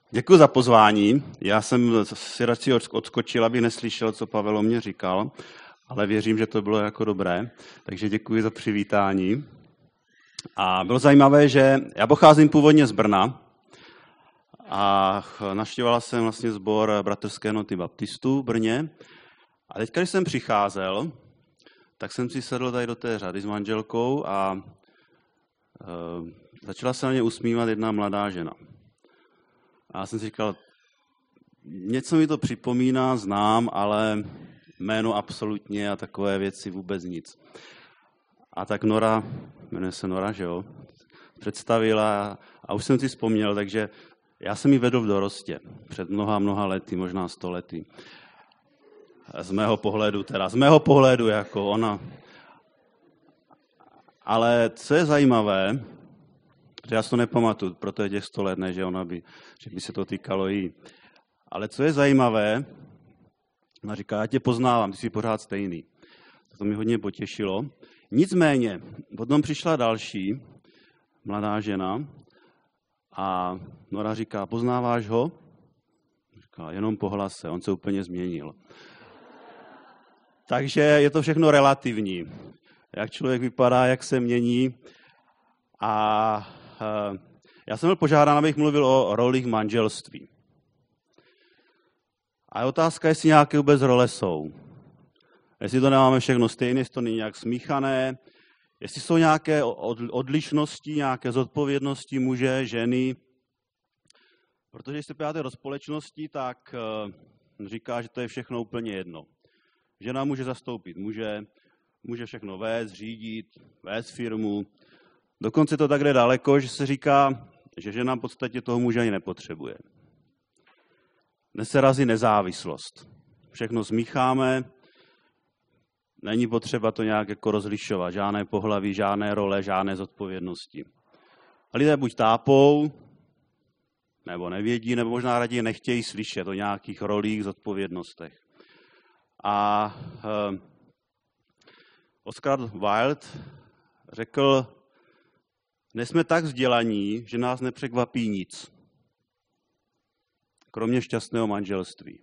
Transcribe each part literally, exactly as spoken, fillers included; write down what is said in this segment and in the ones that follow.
Děkuji za pozvání. Já jsem si radši odskočil, abych neslyšel, co Pavel o mě říkal, ale věřím, že to bylo jako dobré, takže děkuji za přivítání. A bylo zajímavé, že já pocházím původně z Brna a navštěvoval jsem vlastně sbor Bratrské jednoty baptistů v Brně. A teď, když jsem přicházel, tak jsem si sedl tady do té řady s manželkou a e, začala se na mě usmívat jedna mladá žena. A já jsem si říkal, něco mi to připomíná, znám, ale jméno absolutně a takové věci vůbec nic. A tak Nora, jmenuje se Nora, že jo, představila a už jsem si vzpomněl, takže já jsem ji vedl v dorostě před mnoha, mnoha lety, možná sto lety. Z mého pohledu teda, z mého pohledu jako ona. Ale co je zajímavé, že já si to nepamatuju, proto je těch sto let, ne, že ona by, že by se to týkalo jí. Ale co je zajímavé, ona říká, já tě poznávám, ty jsi pořád stejný. To mě hodně potěšilo. Nicméně, potom přišla další mladá žena a Nora říká, poznáváš ho? Říká, jenom po hlase, on se úplně změnil. Takže je to všechno relativní. Jak člověk vypadá, jak se mění. A já jsem byl požádán, abych mluvil o rolích manželství. A je otázka, jestli nějaké vůbec role jsou. Jestli to nemáme všechno stejné, jestli to není nějak smíchané, jestli jsou nějaké odlišnosti, nějaké zodpovědnosti muže, ženy. Protože když se podíváte do společnosti, tak říká, že to je všechno úplně jedno. Žena může zastoupit muže, může všechno vést, řídit, vést firmu. Dokonce to tak jde daleko, že se říká, že žena v podstatě toho muže ani nepotřebuje. Dnes se razí nezávislost. Všechno smícháme, není potřeba to nějak jako rozlišovat. Žádné pohlaví, žádné role, žádné zodpovědnosti. A lidé buď tápou, nebo nevědí, nebo možná raději nechtějí slyšet o nějakých rolích, zodpovědnostech. A eh, Oscar Wilde řekl, nejsme tak vzdělaní, že nás nepřekvapí nic. Kromě šťastného manželství.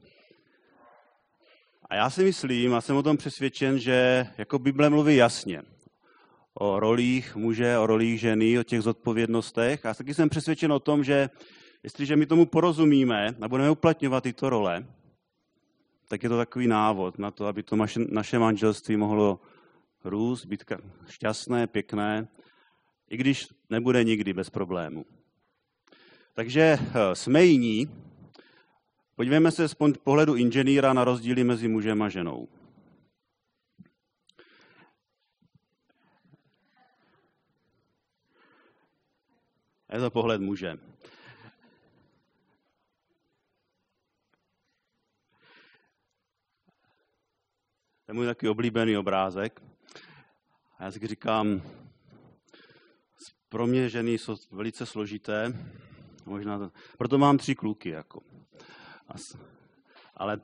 A já si myslím, a jsem o tom přesvědčen, že jako Bible mluví jasně o rolích muže, o rolích ženy, o těch zodpovědnostech. A taky jsem přesvědčen o tom, že jestliže my tomu porozumíme a budeme uplatňovat tyto role, tak je to takový návod na to, aby to naše manželství mohlo růst, být šťastné, pěkné, i když nebude nikdy bez problému. Takže jsme jiní. Podívejme se z pohledu inženýra na rozdíly mezi mužem a ženou. Je to pohled muže. To je můj takový oblíbený obrázek. A já si říkám, pro mě ženy jsou velice složité, možná to, proto mám tři kluky. Jako. Ale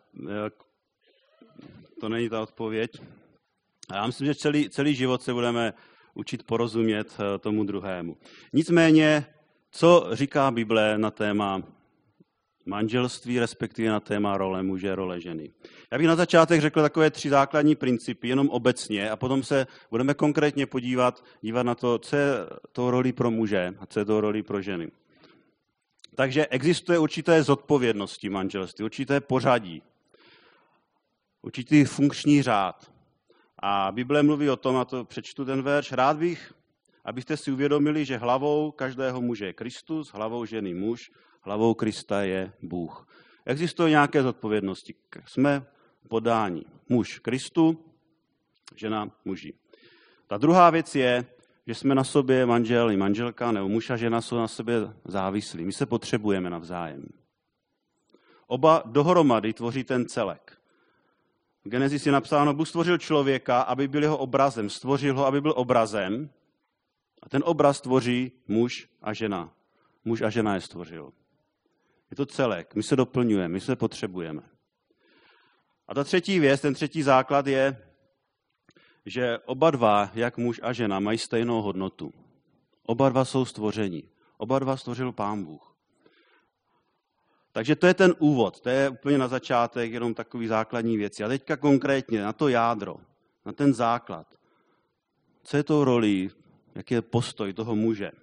to není ta odpověď. A já myslím, že celý, celý život se budeme učit porozumět tomu druhému. Nicméně, co říká Bible na téma manželství, respektive na téma role muže, role ženy. Já bych na začátek řekl takové tři základní principy, jenom obecně, a potom se budeme konkrétně podívat dívat na to, co je to roli pro muže a co je to roli pro ženy. Takže existuje určité zodpovědnosti manželství, určité pořadí, určitý funkční řád. A Bible mluví o tom, a to přečtu ten verš, rád bych, abyste si uvědomili, že hlavou každého muže je Kristus, hlavou ženy muž, hlavou Krista je Bůh. Existují nějaké zodpovědnosti. Jsme podáni. Muž Kristu, žena muži. Ta druhá věc je, že jsme na sobě, manžel i manželka, nebo muž a žena jsou na sobě závislí. My se potřebujeme navzájem. Oba dohromady tvoří ten celek. V Genesis je napsáno, Bůh stvořil člověka, aby byl jeho obrazem. Stvořil ho, aby byl obrazem. A ten obraz tvoří muž a žena. Muž a žena je stvořil. Je to celek. My se doplňujeme, my se potřebujeme. A ta třetí věc, ten třetí základ je, že oba dva, jak muž a žena, mají stejnou hodnotu. Oba dva jsou stvoření. Oba dva stvořil Pán Bůh. Takže to je ten úvod, to je úplně na začátek jenom takový základní věci. A teďka konkrétně na to jádro, na ten základ. Co je tou rolí, jaký je postoj toho muže?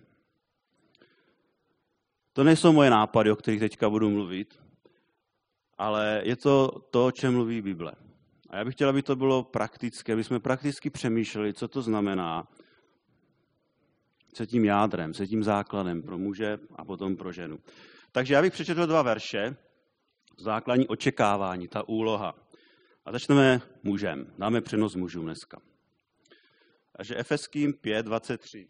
To nejsou moje nápady, o kterých teďka budu mluvit, ale je to to, o čem mluví Bible. A já bych chtěl, aby to bylo praktické, aby jsme prakticky přemýšleli, co to znamená, co je tím jádrem, co je tím základem pro muže a potom pro ženu. Takže já bych přečetl dva verše, základní očekávání, ta úloha. A začneme mužem, dáme přenos mužům dneska. Takže Efeským pět dvacet tři.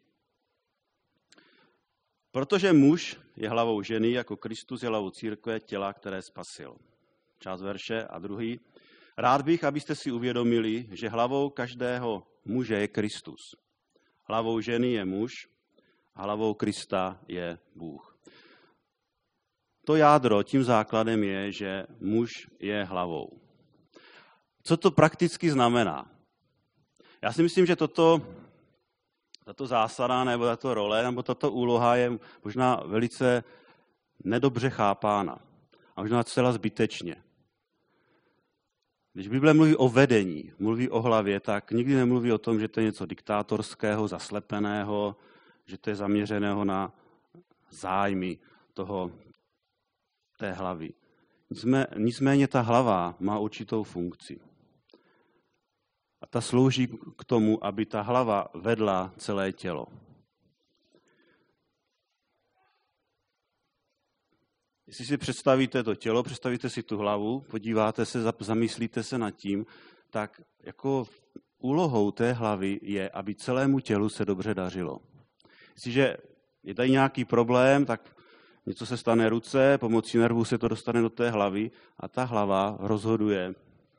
Protože muž je hlavou ženy, jako Kristus je hlavou církve, těla, které spasil. Část verše a druhý. Rád bych, abyste si uvědomili, že hlavou každého muže je Kristus. Hlavou ženy je muž, a hlavou Krista je Bůh. To jádro, tím základem je, že muž je hlavou. Co to prakticky znamená? Já si myslím, že toto, tato zásada, nebo tato role, nebo tato úloha je možná velice nedobře chápána. A možná zcela zbytečně. Když Bible mluví o vedení, mluví o hlavě, tak nikdy nemluví o tom, že to je něco diktátorského, zaslepeného, že to je zaměřeného na zájmy toho, té hlavy. Nicméně ta hlava má určitou funkci. A ta slouží k tomu, aby ta hlava vedla celé tělo. Jestli si představíte to tělo, představíte si tu hlavu, podíváte se, zamyslíte se nad tím, tak jako úlohou té hlavy je, aby celému tělu se dobře dařilo. Jestliže je tady nějaký problém, tak něco se stane ruce, pomocí nervů se to dostane do té hlavy a ta hlava rozhoduje,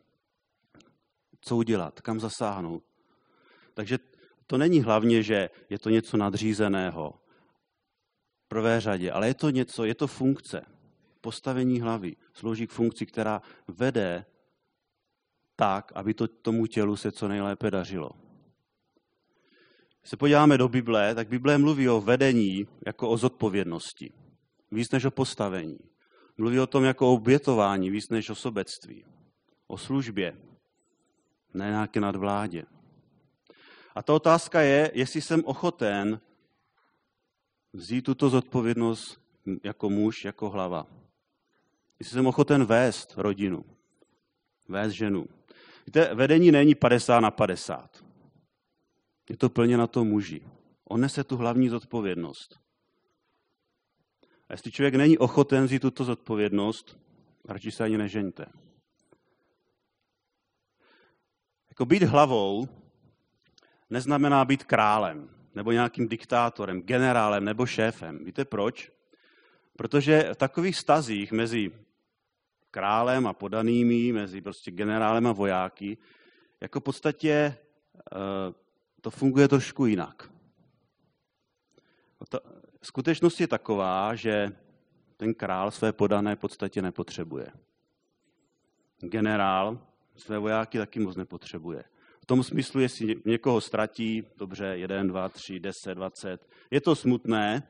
co udělat, kam zasáhnout. Takže to není hlavně, že je to něco nadřízeného v prvé řadě, ale je to něco, je to funkce. Postavení hlavy slouží k funkci, která vede tak, aby to tomu tělu se co nejlépe dařilo. Když se podíváme do Bible, tak Bible mluví o vedení jako o zodpovědnosti, víc než o postavení. Mluví o tom jako o obětování, víc než o sobectví. O službě, ne nějaké nadvládě. A ta otázka je, jestli jsem ochoten vzít tuto zodpovědnost jako muž, jako hlava. Jestli jsem ochoten vést rodinu, vést ženu. Víte, vedení není padesát na padesát. Je to plně na tom muži. On nese tu hlavní zodpovědnost. A jestli člověk není ochoten vzít tuto zodpovědnost, radši se ani nežeňte. Jako být hlavou neznamená být králem, nebo nějakým diktátorem, generálem nebo šéfem. Víte proč? Protože v takových stazích mezi králem a podanými, mezi prostě generálem a vojáky, jako v podstatě to funguje trošku jinak. Ta skutečnost je taková, že ten král své podané v podstatě nepotřebuje. Generál své vojáky taky moc nepotřebuje. V tom smyslu, jestli někoho ztratí, dobře, jeden, dva, tři, deset, dvacet, je to smutné,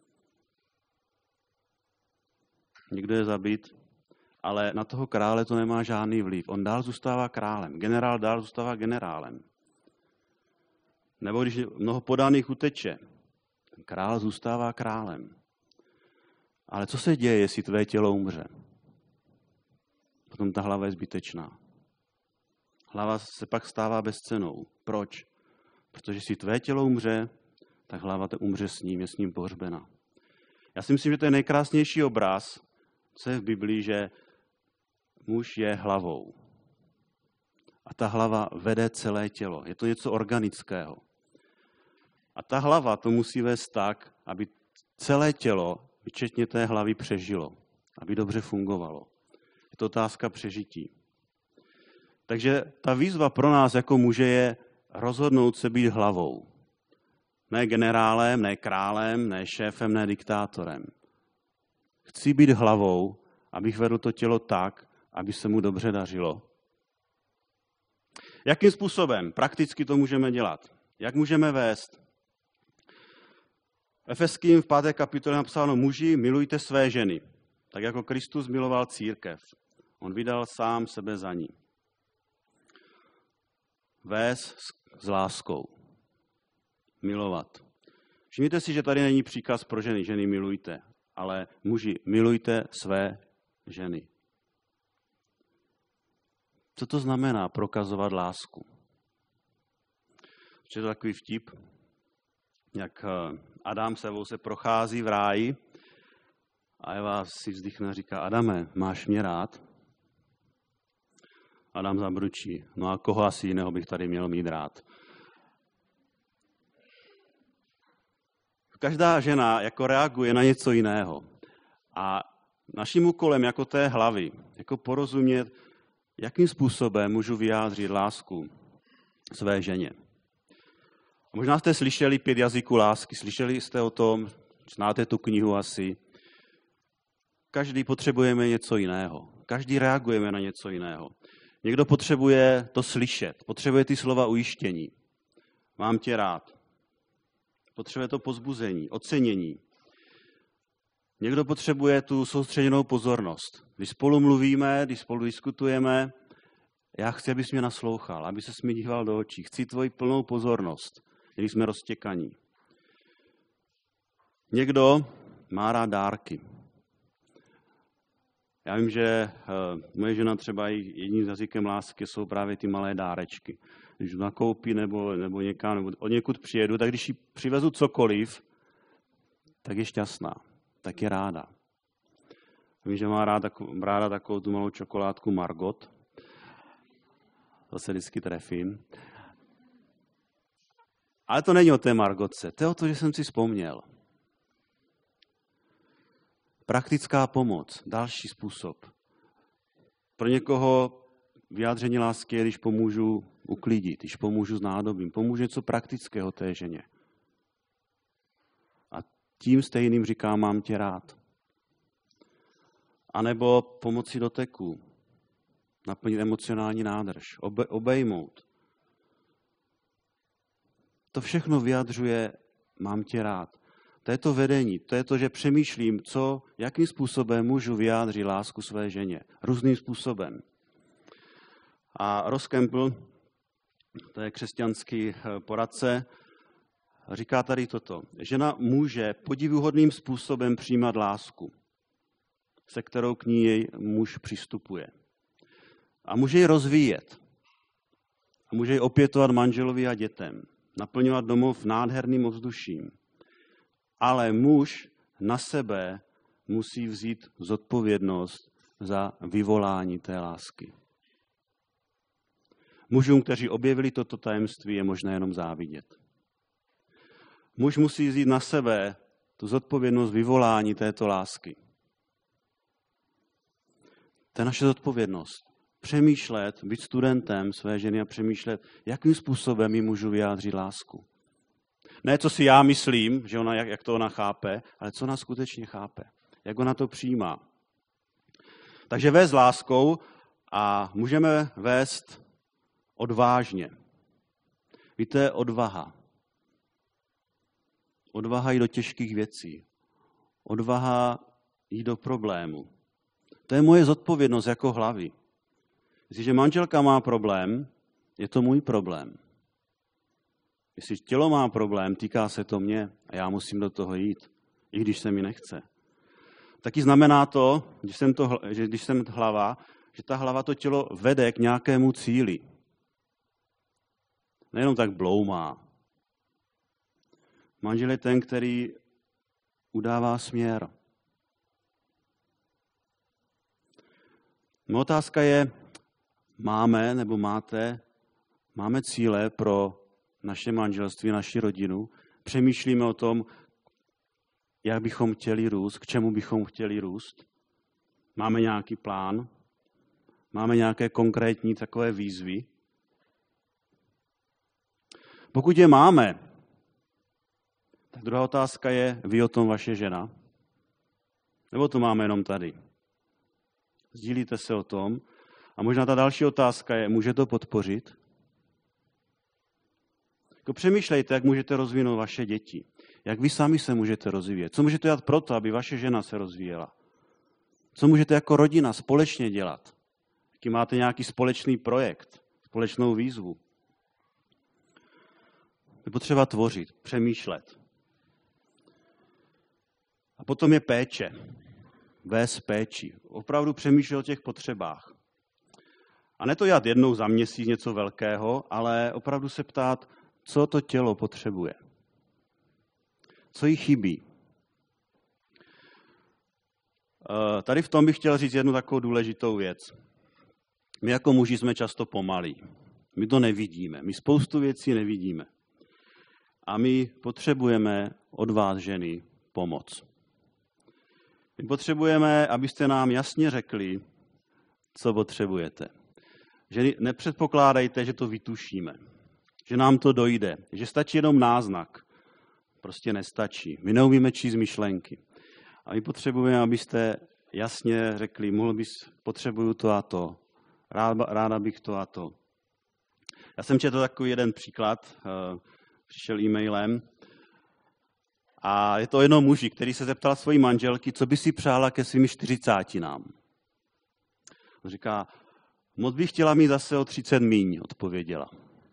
někdo je zabit, ale na toho krále to nemá žádný vliv. On dál zůstává králem, generál dál zůstává generálem. Nebo když mnoho podaných uteče, král zůstává králem. Ale co se děje, jestli tvé tělo umře? Potom ta hlava je zbytečná. Hlava se pak stává bezcennou. Proč? Protože si tvé tělo umře, tak hlava te umře s ním, je s ním pohřbena. Já si myslím, že to je nejkrásnější obraz, co je v Biblii, že muž je hlavou. A ta hlava vede celé tělo. Je to něco organického. A ta hlava to musí vést tak, aby celé tělo, včetně té hlavy, přežilo. Aby dobře fungovalo. Je to otázka přežití. Takže ta výzva pro nás jako muže je rozhodnout se být hlavou. Ne generálem, ne králem, ne šéfem, ne diktátorem. Chci být hlavou, abych vedl to tělo tak, aby se mu dobře dařilo. Jakým způsobem prakticky to můžeme dělat? Jak můžeme vést? Efeským v páté kapitole napsáno: muži, milujte své ženy. Tak jako Kristus miloval církev, on vydal sám sebe za ní. Vést s láskou. Milovat. Všimněte si, že tady není příkaz pro ženy. Ženy milujte. Ale muži, milujte své ženy. Co to znamená prokazovat lásku? Je to takový vtip, jak Adam s Evou se prochází v ráji a Eva si vzdychne a říká: Adame, máš mě rád? Adam zabručí: no a koho asi jiného bych tady měl mít rád? Každá žena jako reaguje na něco jiného. A naším úkolem jako té hlavy, jako porozumět, jakým způsobem můžu vyjádřit lásku své ženě. A možná jste slyšeli pět jazyků lásky, slyšeli jste o tom, znáte tu knihu asi. Každý potřebujeme něco jiného. Každý reagujeme na něco jiného. Někdo potřebuje to slyšet, potřebuje ty slova ujištění. Mám tě rád. Potřebuje to povzbuzení, ocenění. Někdo potřebuje tu soustředěnou pozornost. Když spolu mluvíme, když spolu diskutujeme, já chci, abys mě naslouchal, aby ses mi díval do očí. Chci tvoji plnou pozornost, když jsme roztěkaní. Někdo má rád dárky. Já vím, že uh, moje žena třeba i jedním jazykem lásky jsou právě ty malé dárečky. Když nakoupí nebo, nebo někam, nebo od někud přijedu, tak když jí přivezu cokoliv, tak je šťastná, tak je ráda. Vím, že má ráda, ráda takovou tu malou čokoládku Margot. To se vždycky trefím. Ale to není o té Margotce, to je o to, že jsem si vzpomněl. Praktická pomoc, další způsob. Pro někoho vyjádření lásky je, když pomůžu uklidit, když pomůžu s nádobím, pomůžu něco praktického té ženě. A tím stejným říkám, mám tě rád. A nebo pomoci doteku, naplnit emocionální nádrž, obe, obejmout. To všechno vyjadřuje, mám tě rád. To je to vedení, to je to, že přemýšlím, co, jakým způsobem můžu vyjádřit lásku své ženě. Různým způsobem. A Ross Campbell, to je křesťanský poradce, říká tady toto. Žena může podivuhodným způsobem přijímat lásku, se kterou k ní jej muž přistupuje. A může ji rozvíjet. A může ji opětovat manželovi a dětem. Naplňovat domov nádherným ovzduším. Ale muž na sebe musí vzít zodpovědnost za vyvolání té lásky. Mužům, kteří objevili toto tajemství, je možné jenom závidět. Muž musí vzít na sebe tu zodpovědnost vyvolání této lásky. To je naše zodpovědnost. Přemýšlet, být studentem své ženy a přemýšlet, jakým způsobem jí můžu vyjádřit lásku. Ne, co si já myslím, že ona, jak, jak to ona chápe, ale co ona skutečně chápe. Jak ona to přijímá. Takže vést s láskou a můžeme vést odvážně. Víte, odvaha. Odvaha jít do těžkých věcí. Odvaha jít do problému. To je moje zodpovědnost jako hlavy. Jestliže manželka má problém, je to můj problém. Jestli tělo má problém, týká se to mě a já musím do toho jít, i když se mi nechce. Taky znamená to, když jsem, to, že když jsem hlava, že ta hlava to tělo vede k nějakému cíli. Nejenom tak bloumá. Manžel je ten, který udává směr. Moje otázka je, máme nebo máte, máme cíle pro naše manželství, naši rodinu. Přemýšlíme o tom, jak bychom chtěli růst, k čemu bychom chtěli růst. Máme nějaký plán, máme nějaké konkrétní takové výzvy. Pokud je máme, tak druhá otázka je, ví o tom vaše žena? Nebo to máme jenom tady? Sdílíte se o tom? A možná ta další otázka je, může to podpořit? Jako přemýšlejte, jak můžete rozvinout vaše děti. Jak vy sami se můžete rozvíjet. Co můžete dělat proto, aby vaše žena se rozvíjela? Co můžete jako rodina společně dělat? Jaký máte nějaký společný projekt, společnou výzvu? Je potřeba tvořit, přemýšlet. A potom je péče. Vést péči. Opravdu přemýšlet o těch potřebách. A ne to dělat jednou za měsíc něco velkého, ale opravdu se ptát, co to tělo potřebuje. Co jí chybí. Tady v tom bych chtěl říct jednu takovou důležitou věc. My jako muži jsme často pomalí. My to nevidíme. My spoustu věcí nevidíme. A my potřebujeme od vás, ženy, pomoc. My potřebujeme, abyste nám jasně řekli, co potřebujete. Že nepředpokládejte, že to vytušíme. Že nám to dojde. Že stačí jenom náznak. Prostě nestačí. My neumíme číst myšlenky. A my potřebujeme, abyste jasně řekli, mohl bys, potřebuju to a to. Ráda, ráda bych to a to. Já jsem četl takový jeden příklad, přišel e-mailem. A je to jenom muži, který se zeptal svojí manželky, co by si přála ke svým čtyřicátinám. On říká, moc bych chtěla mít zase o třicet míň, odpověděla.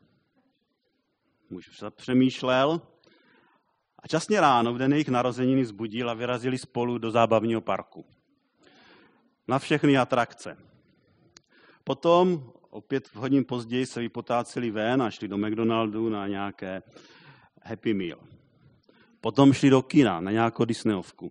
Muž přemýšlel a časně ráno, v den jejich narozeniny, vzbudil a vyrazili spolu do zábavního parku. Na všechny atrakce. Potom, opět hodin později, se vypotáceli ven a šli do McDonaldu na nějaké Happy Meal. Potom šli do kina na nějakou Disneyovku.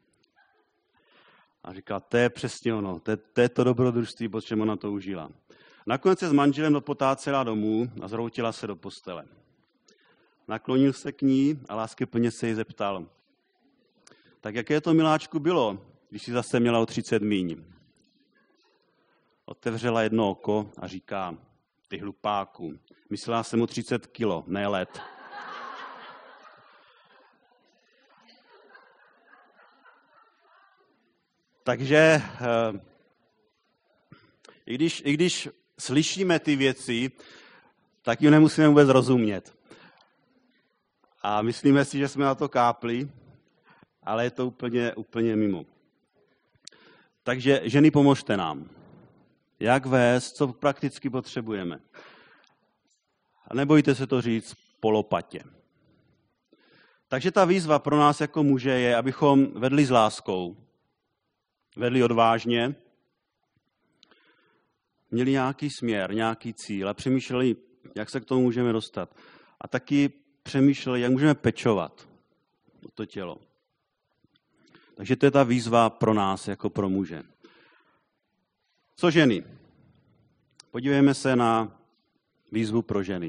A říká, to je přesně ono, to je, to je to dobrodružství, po čem ona to užila. Nakonec se s manželem dopotácela domů a zhroutila se do postele. Naklonil se k ní a láskyplně se jí zeptal, tak jaké to, miláčku, bylo, když jsi zase měla o třicet míň? Otevřela jedno oko a říká, ty hlupáku, myslela jsem o třicet kilo, ne let. Takže i když, i když slyšíme ty věci, tak ji nemusíme vůbec rozumět. A myslíme si, že jsme na to kápli, ale je to úplně, úplně mimo. Takže ženy, pomožte nám. Jak vést, co prakticky potřebujeme. A nebojte se to říct po lopatě. Takže ta výzva pro nás jako muže je, abychom vedli s láskou, vedli odvážně, měli nějaký směr, nějaký cíl a přemýšleli, jak se k tomu můžeme dostat. A taky přemýšleli, jak můžeme pečovat o to tělo. Takže to je ta výzva pro nás, jako pro muže. Co ženy? Podívejme se na výzvu pro ženy.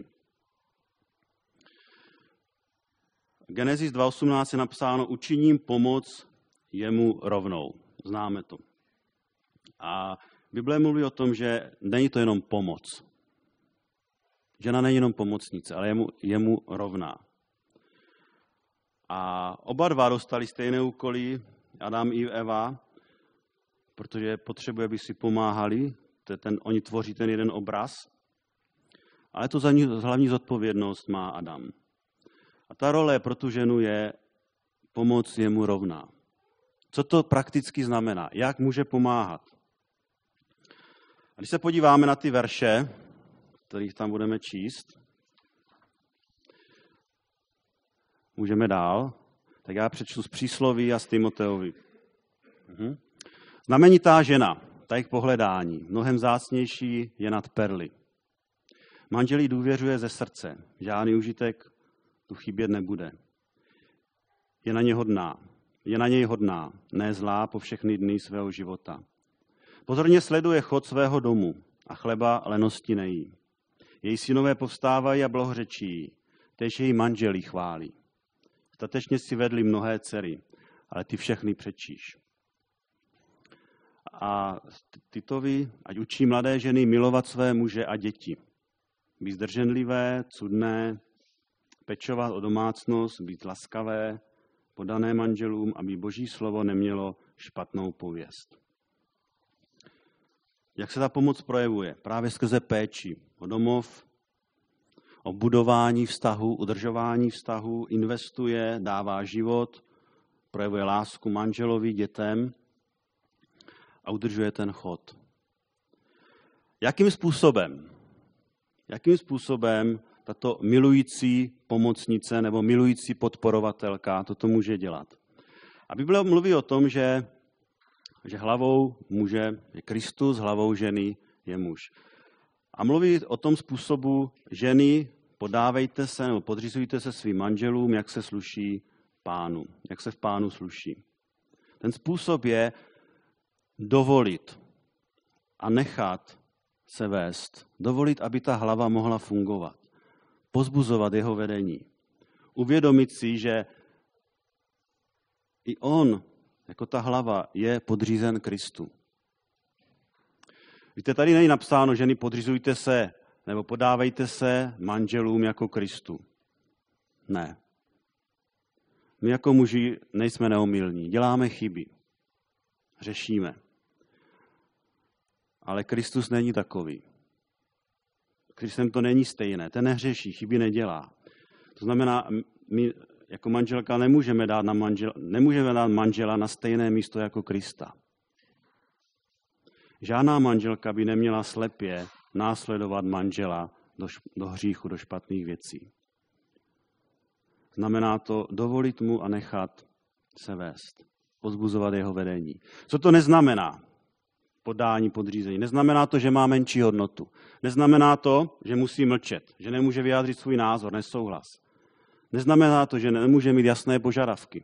Genesis dva osmnáct je napsáno, učiním pomoc jemu rovnou. Známe to. A Bible mluví o tom, že není to jenom pomoc. Žena není jenom pomocnice, ale jemu, jemu rovná. A oba dva dostali stejné úkoly, Adam i Eva, protože potřebuje, aby si pomáhali, ten, oni tvoří ten jeden obraz, ale to za ní hlavní zodpovědnost má Adam. A ta role pro tu ženu je pomoc jemu rovná. Co to prakticky znamená? Jak může pomáhat? A když se podíváme na ty verše, kterých tam budeme číst, můžeme dál, tak já přečtu z Přísloví a z Timoteovi. Mhm. Znamenitá žena, ta jejich pohledání, mnohem vzácnější je nad perly. Manželí důvěřuje ze srdce, žádný užitek tu chybět nebude. Je na ně hodná, je na něj hodná, ne zlá po všechny dny svého života. Pozorně sleduje chod svého domu a chleba lenosti nejí. Její synové povstávají a blahořečí, též její manželí chválí. Statečně si vedli mnohé dcery, ale ty všechny přečíš. A Titovi, ať učí mladé ženy milovat své muže a děti. Být zdrženlivé, cudné, pečovat o domácnost, být laskavé, podané manželům, aby Boží slovo nemělo špatnou pověst. Jak se ta pomoc projevuje? Právě skrze péči o domov, o budování vztahu, udržování vztahu, investuje, dává život, projevuje lásku manželovi, dětem. a udržuje ten chod. Jakým způsobem? Jakým způsobem tato milující pomocnice nebo milující podporovatelka toto může dělat? A Bible mluví o tom, že, že hlavou muže je Kristus, hlavou ženy je muž. A mluví o tom způsobu, ženy, podávejte se nebo podřizujte se svým manželům, jak se sluší Pánu, jak se v Pánu sluší. Ten způsob je dovolit a nechat se vést. Dovolit, aby ta hlava mohla fungovat. Pozbuzovat jeho vedení. Uvědomit si, že i on, jako ta hlava, je podřízen Kristu. Víte, tady není napsáno, ženy podřizujte se nebo podávejte se manželům jako Kristu. Ne. My jako muži nejsme neomylní, děláme chyby, řešíme. Ale Kristus není takový. Kristem to není stejné, ten nehřeší, chyby nedělá. To znamená, my jako manželka nemůžeme dát, na manžel, nemůžeme dát manžela na stejné místo jako Krista. Žádná manželka by neměla slepě následovat manžela do, do hříchu, do špatných věcí. Znamená to dovolit mu a nechat se vést, pozbuzovat jeho vedení. Co to neznamená? Podání, podřízení. Neznamená to, že má menší hodnotu. Neznamená to, že musí mlčet, že nemůže vyjádřit svůj názor, nesouhlas. Neznamená to, že nemůže mít jasné požadavky.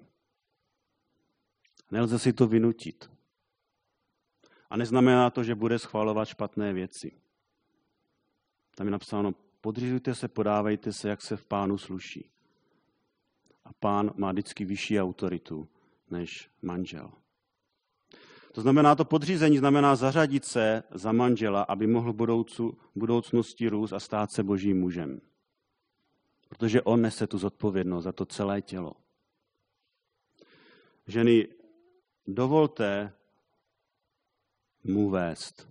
Nelze si to vynutit. A neznamená to, že bude schvalovat špatné věci. Tam je napsáno, podřizujte se, podávejte se, jak se v Pánu sluší. A Pán má vždycky vyšší autoritu než manžel. To znamená, to podřízení znamená zařadit se za manžela, aby mohl v budoucu, budoucnosti růst a stát se božím mužem. Protože on nese tu zodpovědnost za to celé tělo. Ženy, dovolte mu vést.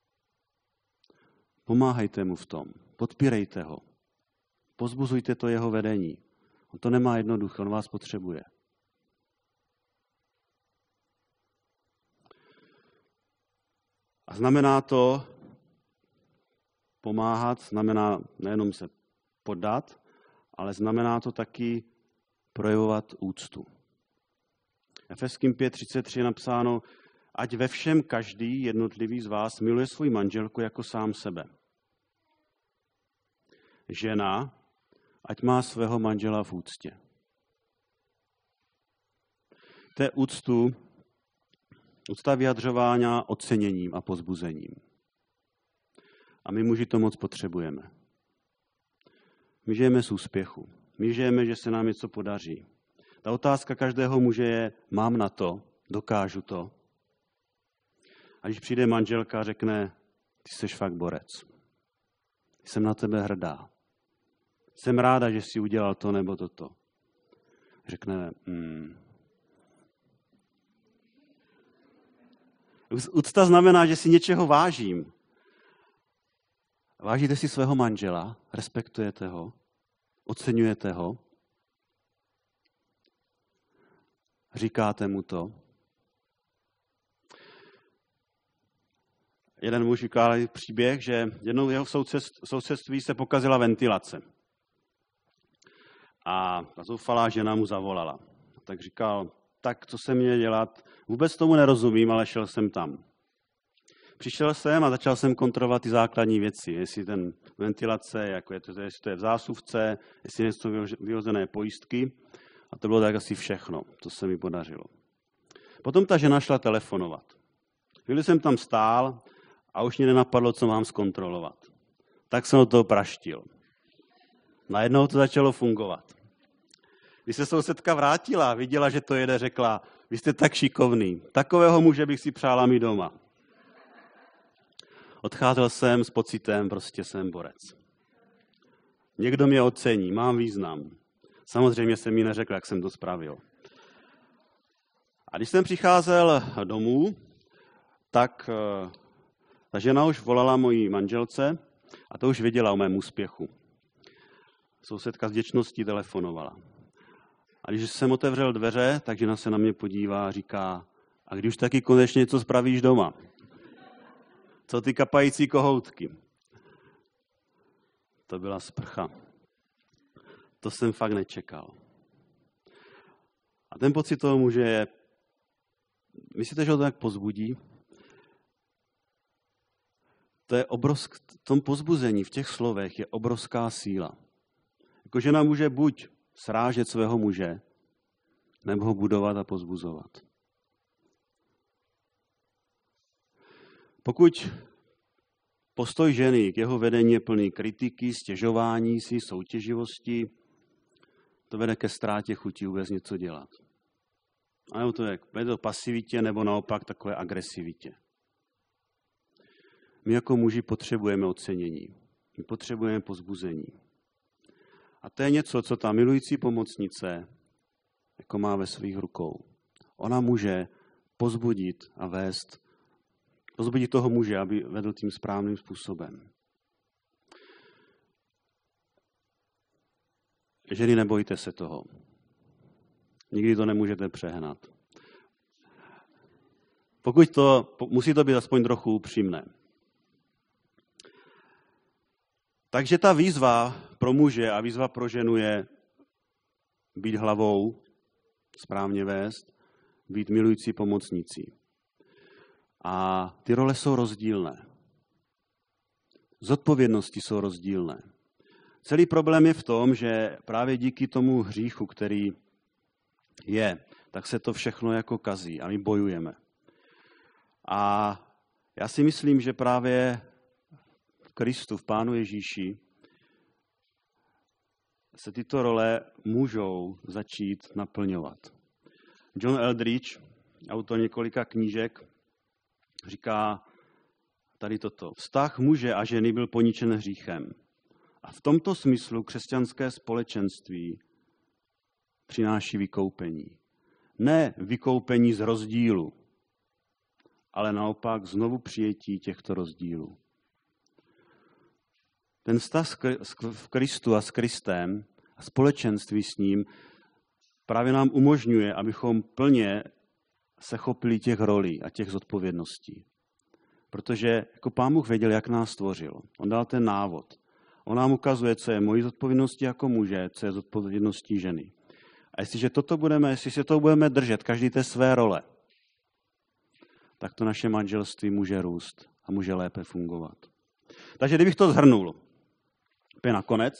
Pomáhejte mu v tom. Podpírejte ho. Pozbuzujte to jeho vedení. On to nemá jednoduché, on vás potřebuje. A znamená to pomáhat, znamená nejenom se podat, ale znamená to taky projevovat úctu. Efeským pět třicet tři je napsáno, ať ve všem každý jednotlivý z vás miluje svou manželku jako sám sebe. Žena, ať má svého manžela v úctě. To je úctu, úcta vyjadřování oceněním a pozbuzením. A my muži to moc potřebujeme. My žijeme z úspěchu. My žijeme, že se nám něco podaří. Ta otázka každého muže je, mám na to, dokážu to. A když přijde manželka a řekne, ty jsi fakt borec. Jsem na tebe hrdá. Jsem ráda, že jsi udělal to nebo toto. Řekne, hmm. Úcta znamená, že si něčeho vážím. Vážíte si svého manžela, respektujete ho, oceňujete ho, říkáte mu to. Jeden muž vykládá příběh, že jednou jeho sousedství se pokazila ventilace. A ta zoufalá žena mu zavolala. Tak říkal, tak co se mě dělat? Vůbec tomu nerozumím, ale šel jsem tam. Přišel jsem a začal jsem kontrolovat ty základní věci. Jestli ten ventilace, jako je to, jestli to je v zásuvce, jestli něco vyhozené pojistky. A to bylo tak asi všechno, co se mi podařilo. Potom ta žena šla telefonovat. Chvíli jsem tam stál a už mě nenapadlo, co mám zkontrolovat. Tak jsem od toho praštil. Najednou to začalo fungovat. Když se sousedka vrátila, viděla, že to jede, řekla, vy jste tak šikovný, takového muže bych si přála mít doma. Odcházel jsem s pocitem, prostě jsem borec. Někdo mě ocení, mám význam. Samozřejmě jsem mi neřekl, jak jsem to spravil. A když jsem přicházel domů, tak ta žena už volala mojí manželce a to už věděla o mém úspěchu. Sousedka s vděčností telefonovala. A když jsem otevřel dveře, tak žena se na mě podívá a říká, A když taky konečně něco spravíš doma? Co ty kapající kohoutky? To byla sprcha. To jsem fakt nečekal. A ten pocit toho muže je, myslíte, že ho to tak pozbudí? To je obrovsk, v tom pozbuzení, v těch slovech je obrovská síla. Jako žena může buď srážet svého muže, nebo ho budovat a pozbuzovat. Pokud postoj ženy k jeho vedení je plný kritiky, stěžování si, soutěživosti, to vede ke ztrátě chuti vůbec něco dělat. A nebo to je vede k pasivitě, nebo naopak takové agresivitě. My jako muži potřebujeme ocenění. My potřebujeme pozbuzení. A to je něco, co ta milující pomocnice jako má ve svých rukou. Ona může pozbudit a vést, pozbudit toho muže, aby vedl tím správným způsobem. Ženy, nebojte se toho. Nikdy to nemůžete přehnat. Pokud to, musí to být aspoň trochu upřímné. Takže ta výzva pro muže a výzva pro ženu je být hlavou, správně vést, být milující pomocnicí. A ty role jsou rozdílné. Zodpovědnosti jsou rozdílné. Celý problém je v tom, že právě díky tomu hříchu, který je, tak se to všechno jako kazí a my bojujeme. A já si myslím, že právě v Kristu, v Pánu Ježíši, se tyto role můžou začít naplňovat. John Eldridge, autor několika knížek, říká tady toto. Vztah muže a ženy byl poničen hříchem. A v tomto smyslu křesťanské společenství přináší vykoupení. Ne vykoupení z rozdílu, ale naopak znovu přijetí těchto rozdílů. Ten vztah v Kristu a s Kristem a společenství s ním právě nám umožňuje, abychom plně se chopili těch rolí a těch zodpovědností. Protože jako Pán Bůh věděl, jak nás stvořil. On dal ten návod. On nám ukazuje, co je mojí zodpovědností jako muže, co je zodpovědností ženy. A jestliže toto budeme, jestli se to budeme držet, každý té své role, tak to naše manželství může růst a může lépe fungovat. Takže kdybych to shrnul, je nakonec,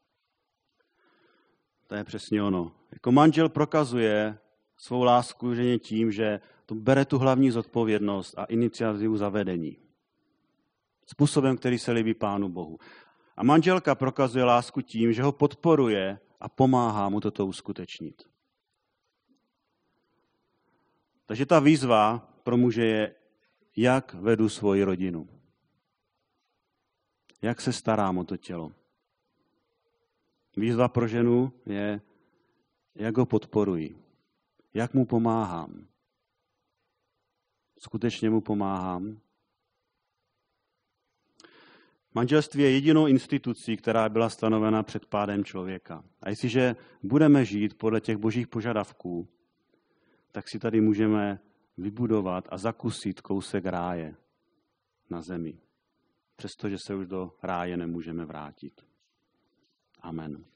to je přesně ono. Jako manžel prokazuje svou lásku ženě tím, že to bere tu hlavní zodpovědnost a iniciativu zavedení. Způsobem, který se líbí Pánu Bohu. A manželka prokazuje lásku tím, že ho podporuje a pomáhá mu toto uskutečnit. Takže ta výzva pro muže je, jak vedu svoji rodinu. Jak se starám o to tělo. Výzva pro ženu je, jak ho podporuji. Jak mu pomáhám. Skutečně mu pomáhám. Manželství je jedinou institucí, která byla stanovena před pádem člověka. A jestliže budeme žít podle těch božích požadavků, tak si tady můžeme vybudovat a zakusit kousek ráje na zemi. Přestože se už do ráje nemůžeme vrátit. Amen.